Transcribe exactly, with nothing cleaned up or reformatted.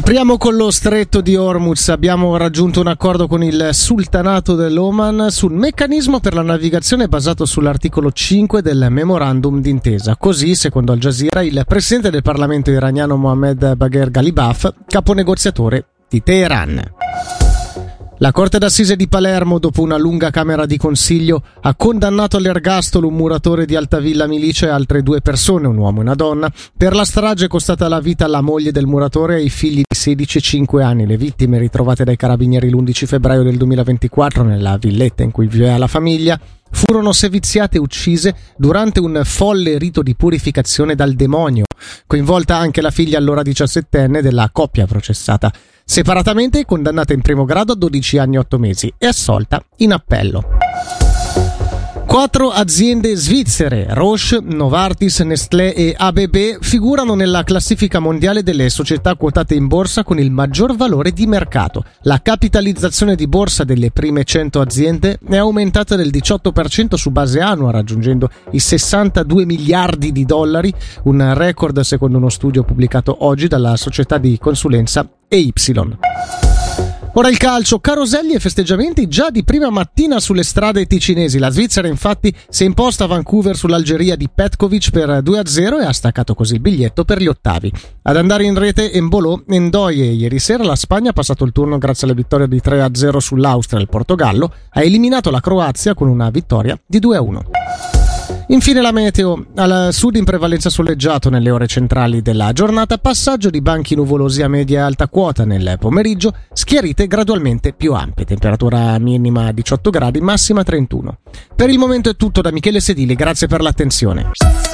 Apriamo con lo stretto di Hormuz. Abbiamo raggiunto un accordo con il Sultanato dell'Oman sul meccanismo per la navigazione basato sull'articolo cinque del memorandum d'intesa. Così, secondo Al Jazeera, il presidente del Parlamento iraniano Mohammad Bagher Ghalibaf, caponegoziatore di Teheran. La Corte d'Assise di Palermo, dopo una lunga camera di consiglio, ha condannato all'ergastolo un muratore di Altavilla Milice e altre due persone, un uomo e una donna, per la strage costata la vita alla moglie del muratore e ai figli di sedici e cinque anni. Le vittime, ritrovate dai carabinieri l'undici febbraio del duemilaventiquattro nella villetta in cui viveva la famiglia, furono seviziate e uccise durante un folle rito di purificazione dal demonio, coinvolta anche la figlia allora diciassettenne della coppia processata separatamente e condannata in primo grado a dodici anni e otto mesi e assolta in appello. Quattro aziende svizzere, Roche, Novartis, Nestlé e A B B, figurano nella classifica mondiale delle società quotate in borsa con il maggior valore di mercato. La capitalizzazione di borsa delle prime cento aziende è aumentata del diciotto per cento su base annua, raggiungendo i sessantadue miliardi di dollari, un record secondo uno studio pubblicato oggi dalla società di consulenza E Y. Ora il calcio, caroselli e festeggiamenti già di prima mattina sulle strade ticinesi. La Svizzera infatti si è imposta a Vancouver sull'Algeria di Petkovic per due a zero e ha staccato così il biglietto per gli ottavi. Ad andare in rete Embolo e Ndoye. Ieri sera la Spagna ha passato il turno grazie alla vittoria di tre a zero sull'Austria. Il Portogallo ha eliminato la Croazia con una vittoria di due a uno. Infine la meteo, al sud in prevalenza soleggiato nelle ore centrali della giornata, passaggio di banchi nuvolosi a media e alta quota nel pomeriggio, schiarite gradualmente più ampie, temperatura minima diciotto gradi, massima trentuno. Per il momento è tutto da Michele Sedili, grazie per l'attenzione.